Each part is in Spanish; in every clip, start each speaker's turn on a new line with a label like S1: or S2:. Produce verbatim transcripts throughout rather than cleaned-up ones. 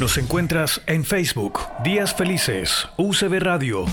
S1: Nos encuentras en Facebook, Días Felices, U C B Radio.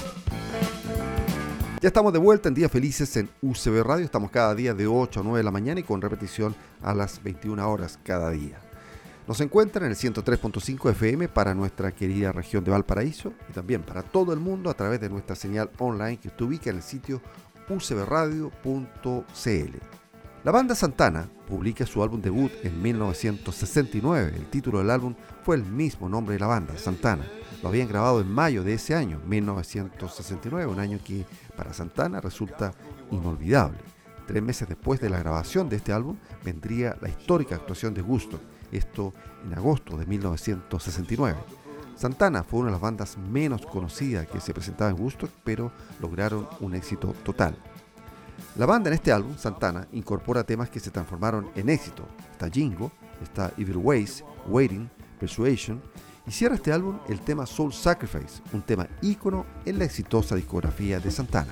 S2: Ya estamos de vuelta en Días Felices en U C B Radio. Estamos cada día de ocho a nueve de la mañana y con repetición a las veintiuna horas cada día. Nos encuentran en el ciento tres punto cinco F M para nuestra querida región de Valparaíso y también para todo el mundo a través de nuestra señal online que usted ubica en el sitio u c b radio punto c l. La banda Santana publica su álbum debut en mil novecientos sesenta y nueve. El título del álbum fue el mismo nombre de la banda, Santana. Lo habían grabado en mayo de ese año, mil novecientos sesenta y nueve, un año que para Santana resulta inolvidable. Tres meses después de la grabación de este álbum vendría la histórica actuación de Woodstock, esto en agosto de mil novecientos sesenta y nueve. Santana fue una de las bandas menos conocidas que se presentaba en Woodstock, pero lograron un éxito total. La banda en este álbum, Santana, incorpora temas que se transformaron en éxito. Está Jingo, está Evil Ways, Waiting, Persuasion, y cierra este álbum el tema Soul Sacrifice, un tema ícono en la exitosa discografía de Santana.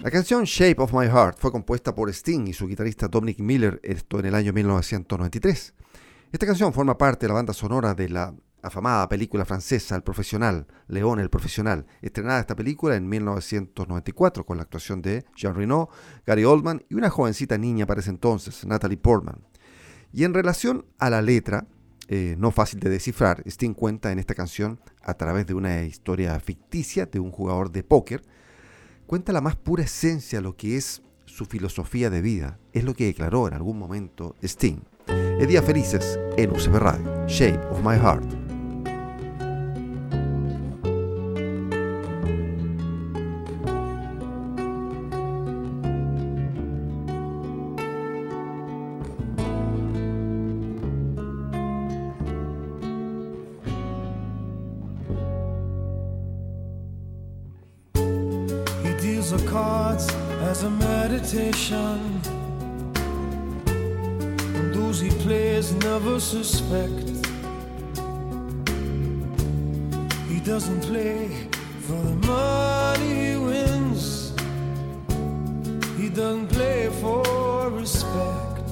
S2: La canción Shape of My Heart fue compuesta por Sting y su guitarrista Dominic Miller, esto en el año mil novecientos noventa y tres. Esta canción forma parte de la banda sonora de la afamada película francesa El Profesional, León el Profesional, estrenada esta película en mil novecientos noventa y cuatro con la actuación de Jean Reno, Gary Oldman y una jovencita niña para ese entonces, Natalie Portman. Y en relación a la letra, eh, no fácil de descifrar, Sting cuenta en esta canción a través de una historia ficticia de un jugador de póker, cuenta la más pura esencia de lo que es su filosofía de vida, es lo que declaró en algún momento Sting. En Días Felices en U C B Radio, Shape of My Heart.
S3: The cards as a meditation, and those he plays never suspect. He doesn't play for the money he wins, he doesn't play for respect.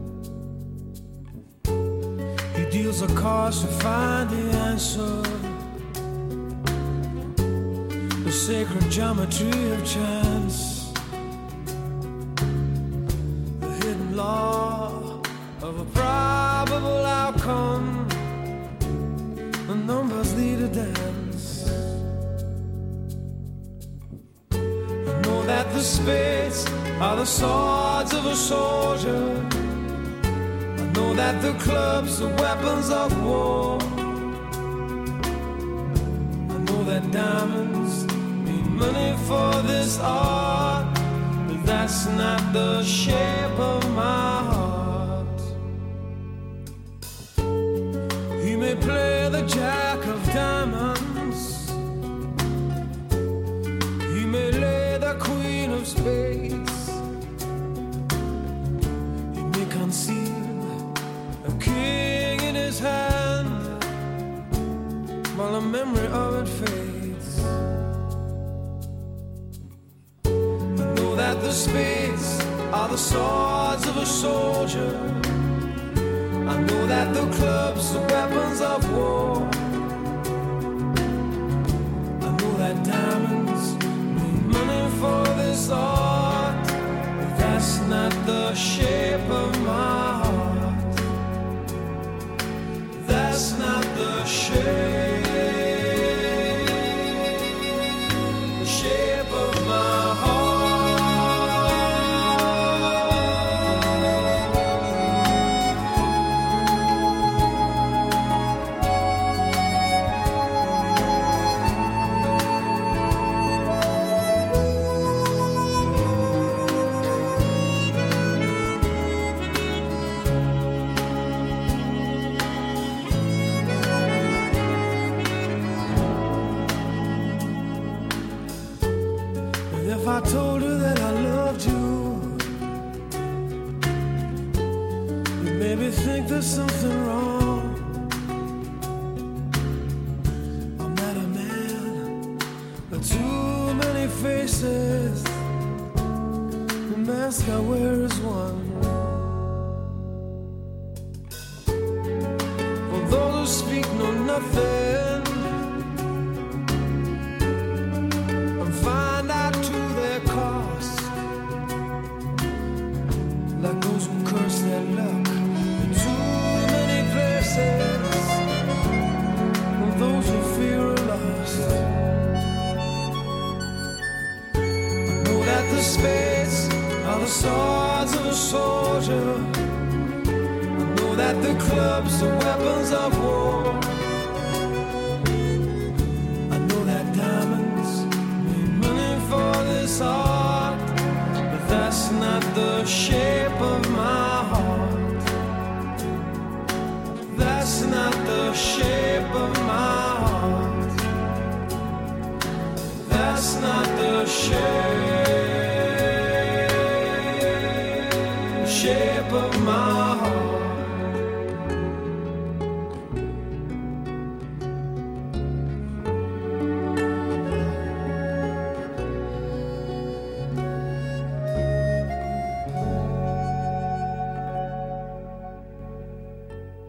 S3: He deals the cards to find the answer, the sacred geometry of chance, the hidden law of a probable outcome. The numbers lead a dance. I know that the spades are the swords of a soldier. I know that the clubs are weapons of war. I know that diamonds money for this art, but that's not the shape of my heart. He may play the jack of diamonds, he may lay the queen of spades, he may conceal a king in his hand while the memory of it fades. The spades are the swords of a soldier. I know that the clubs are weapons of war. I know that diamonds mean money for this art, but that's not the shape of my heart. That's not the shape, the shape of my heart. If I told her that I loved you, you maybe think there's something wrong. I'm not a man with too many faces. The mask I wear is one. For those who speak know nothing, like those who curse their luck in too many places, and those who fear are lost. I know that the spades are the swords of a soldier. I know that the clubs are weapons of war. I know that diamonds mean money for this art, but that's not the shape of my heart. That's not the shape of my heart. That's not the shape, shape of my heart.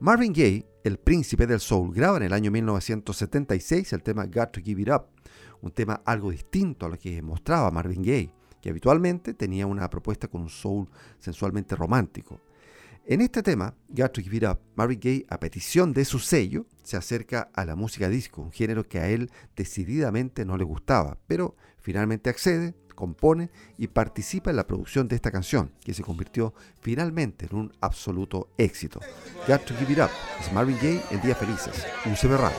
S2: Marvin Gaye, el príncipe del soul, graba en el año mil novecientos setenta y seis el tema Got to Give It Up, un tema algo distinto a lo que mostraba Marvin Gaye, que habitualmente tenía una propuesta con un soul sensualmente romántico. En este tema, Got to Give It Up, Marvin Gaye, a petición de su sello, se acerca a la música disco, un género que a él decididamente no le gustaba, pero finalmente accede, compone y participa en la producción de esta canción, que se convirtió finalmente en un absoluto éxito. Got to Give It Up es Marvin Gaye en Días Felices, U C B Radio.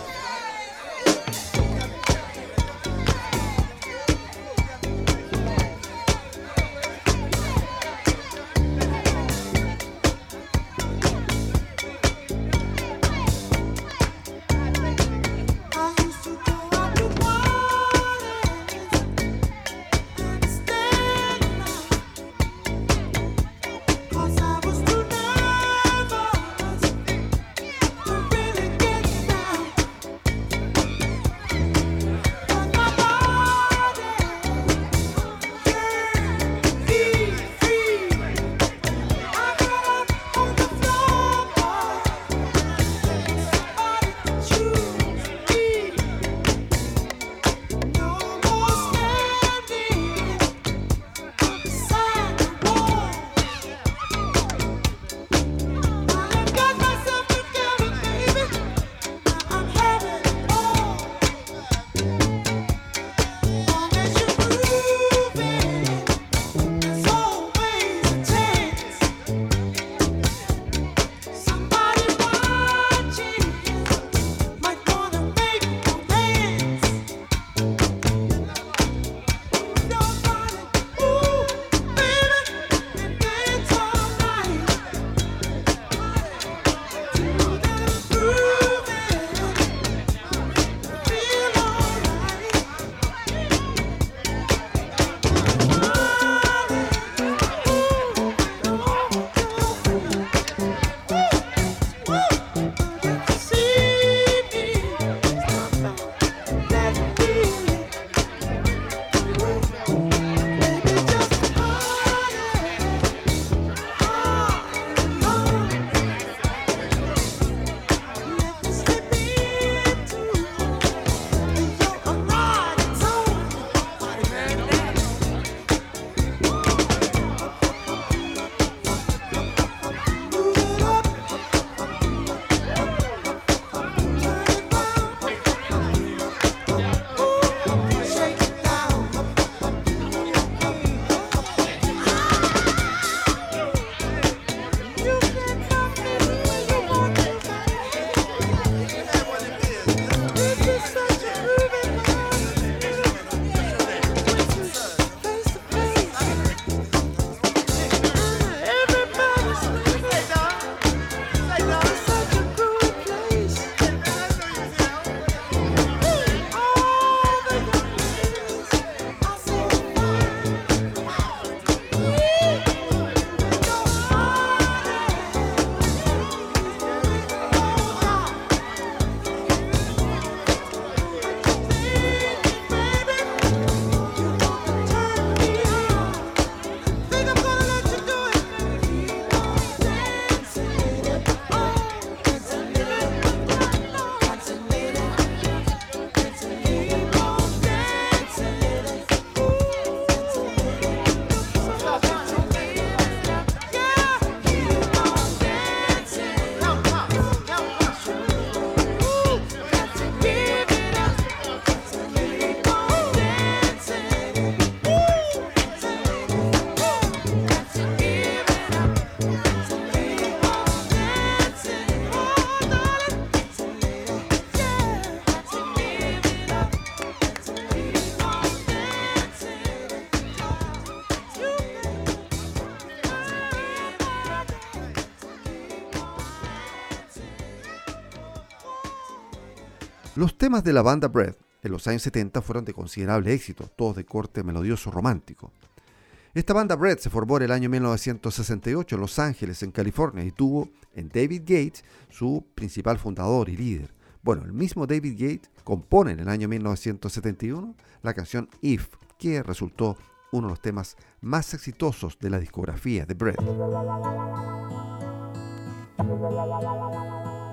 S2: Los temas de la banda Breath en los años setenta fueron de considerable éxito, todos de corte melodioso romántico. Esta banda Breath se formó en el año mil novecientos sesenta y ocho en Los Ángeles, en California, y tuvo en David Gates su principal fundador y líder. Bueno, el mismo David Gates compone en el año mil novecientos setenta y uno la canción If, que resultó uno de los temas más exitosos de la discografía de Breath.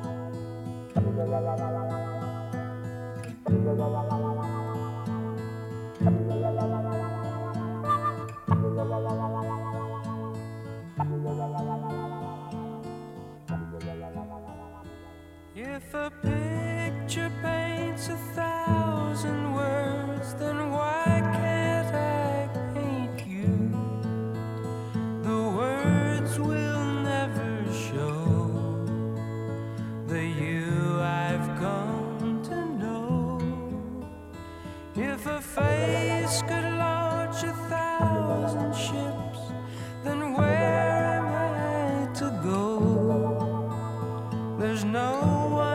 S3: If a picture paints a thousand words, then why can't I paint you? The words will never show the you I've come to know. If a face could launch a thousand ships, then where am I to go? There's no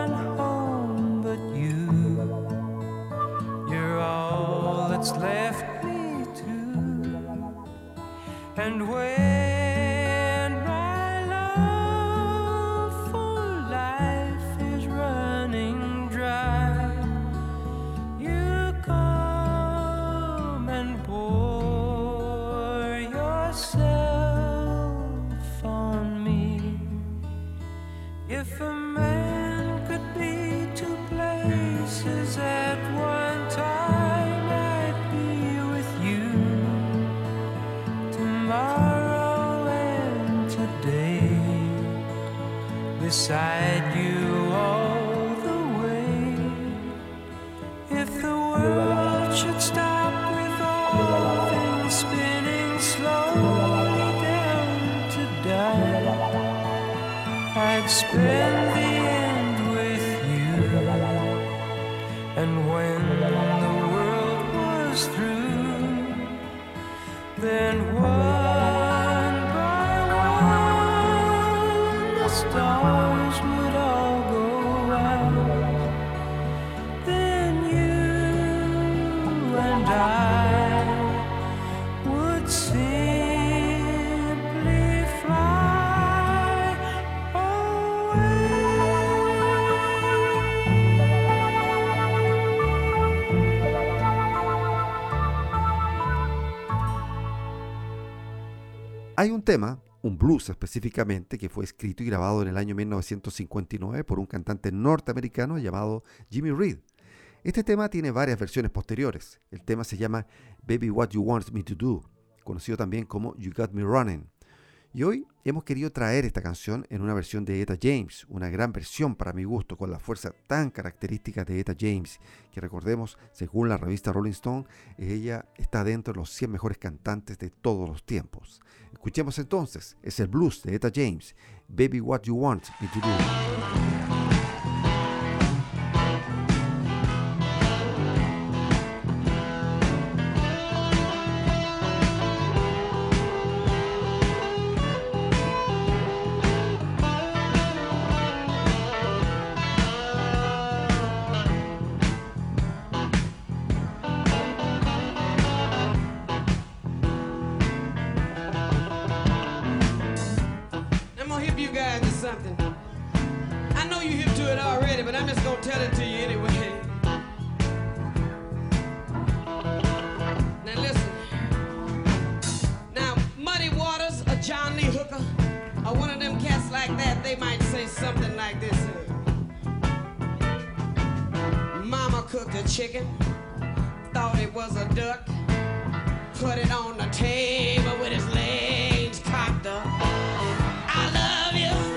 S3: left me to, and when my love for life is running dry, you come and pour yourself on me. If a man could be two places at one time, beside you all the way. If the world should stop with all things spinning slowly down to die, I'd spend the end with you. And when the world was through, then one by one the stars would all go out. Then you and I would simply fly away.
S2: Hay un tema, un blues específicamente, que fue escrito y grabado en el año mil novecientos cincuenta y nueve por un cantante norteamericano llamado Jimmy Reed. Este tema tiene varias versiones posteriores. El tema se llama Baby What You Want Me to Do, conocido también como You Got Me Running. Y hoy hemos querido traer esta canción en una versión de Etta James, una gran versión para mi gusto, con la fuerza tan característica de Etta James, que recordemos, según la revista Rolling Stone, ella está dentro de los cien mejores cantantes de todos los tiempos. Escuchemos entonces, es el blues de Etta James, Baby What You Want Me to Do.
S4: Something. I know you're hip to it already, but I'm just gonna tell it to you anyway. Now listen. Now, Muddy Waters or John Lee Hooker or one of them cats like that, they might say something like this. Mama cooked a chicken, thought it was a duck, put it on the table with his legs cocked up. I love you.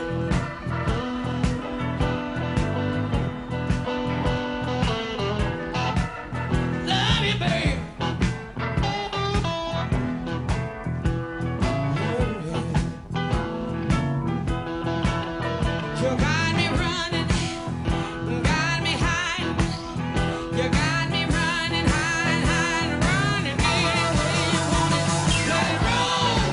S3: Roll.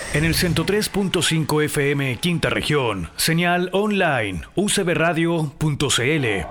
S1: En el ciento tres punto cinco F M Quinta Región, señal online u c b radio punto c l.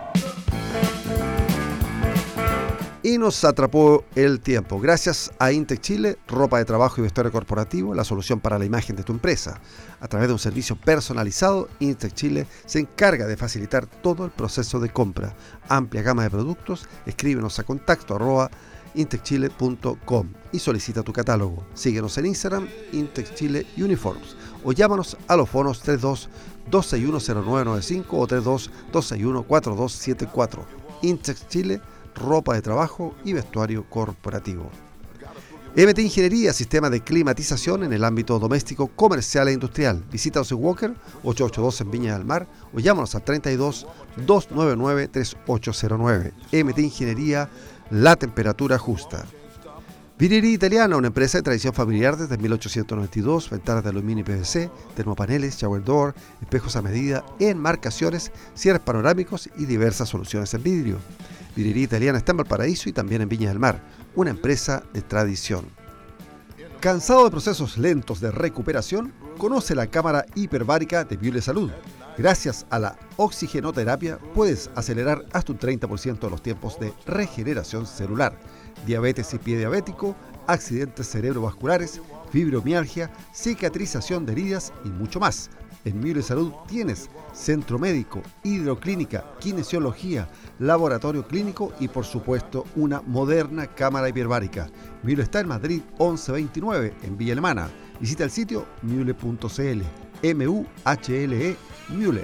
S2: Y nos atrapó el tiempo. Gracias a Intec Chile, ropa de trabajo y vestuario corporativo, la solución para la imagen de tu empresa. A través de un servicio personalizado, Intec Chile se encarga de facilitar todo el proceso de compra. Amplia gama de productos. Escríbenos a contacto arroba intecchile punto com y solicita tu catálogo. Síguenos en Instagram, Intec Chile Uniforms, o llámanos a los fonos treinta y dos, doscientos sesenta y uno, cero nueve noventa y cinco o treinta y dos, doscientos sesenta y uno, cuarenta y dos setenta y cuatro. Intec Chile, ropa de trabajo y vestuario corporativo. M T Ingeniería, sistema de climatización en el ámbito doméstico, comercial e industrial. Visita José Walker, ochocientos ochenta y dos en Viña del Mar, o llámanos al treinta y dos, doscientos noventa y nueve, treinta y ocho cero nueve. M T Ingeniería, la temperatura justa. Vidrería Italiana, una empresa de tradición familiar desde mil ochocientos noventa y dos, ventanas de aluminio y P V C, termopaneles, shower door, espejos a medida, enmarcaciones, cierres panorámicos y diversas soluciones en vidrio. Vidrería Italiana está en Valparaíso y también en Viña del Mar, una empresa de tradición. ¿Cansado de procesos lentos de recuperación? Conoce la cámara hiperbárica de Miule Salud. Gracias a la oxigenoterapia puedes acelerar hasta un treinta por ciento de los tiempos de regeneración celular. Diabetes y pie diabético, accidentes cerebrovasculares, fibromialgia, cicatrización de heridas y mucho más. En Miule Salud tienes centro médico, hidroclínica, kinesiología, laboratorio clínico y por supuesto una moderna cámara hiperbárica. Miule está en Madrid once veintinueve en Villa Alemana. Visita el sitio miule punto c l. M U H L E Miule.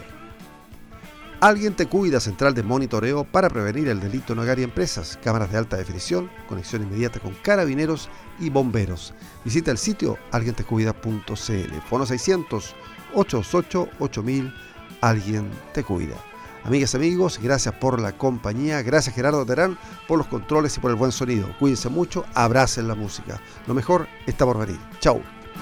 S2: Alguien te cuida, central de monitoreo para prevenir el delito en hogar y empresas, cámaras de alta definición, conexión inmediata con carabineros y bomberos. Visita el sitio alguien te cuida punto c l. Fono seiscientos, ochocientos ocho, ocho mil. Alguien te cuida. Amigas y amigos, gracias por la compañía. Gracias Gerardo Terán por los controles y por el buen sonido. Cuídense mucho, abracen la música. Lo mejor está por venir. Chau.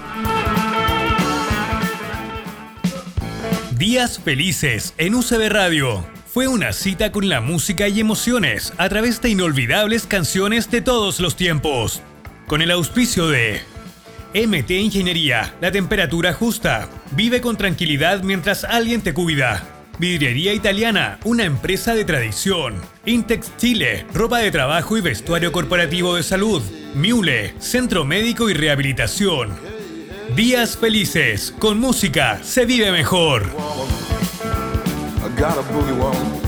S1: Días felices en U C B Radio. Fue una cita con la música y emociones a través de inolvidables canciones de todos los tiempos. Con el auspicio de M T Ingeniería, la temperatura justa. Vive con tranquilidad mientras alguien te cuida. Vidrería Italiana, una empresa de tradición. Intec Chile, ropa de trabajo y vestuario corporativo de salud. Miule, centro médico y rehabilitación. Días felices, con música se vive mejor.
S5: I got a boogie wall.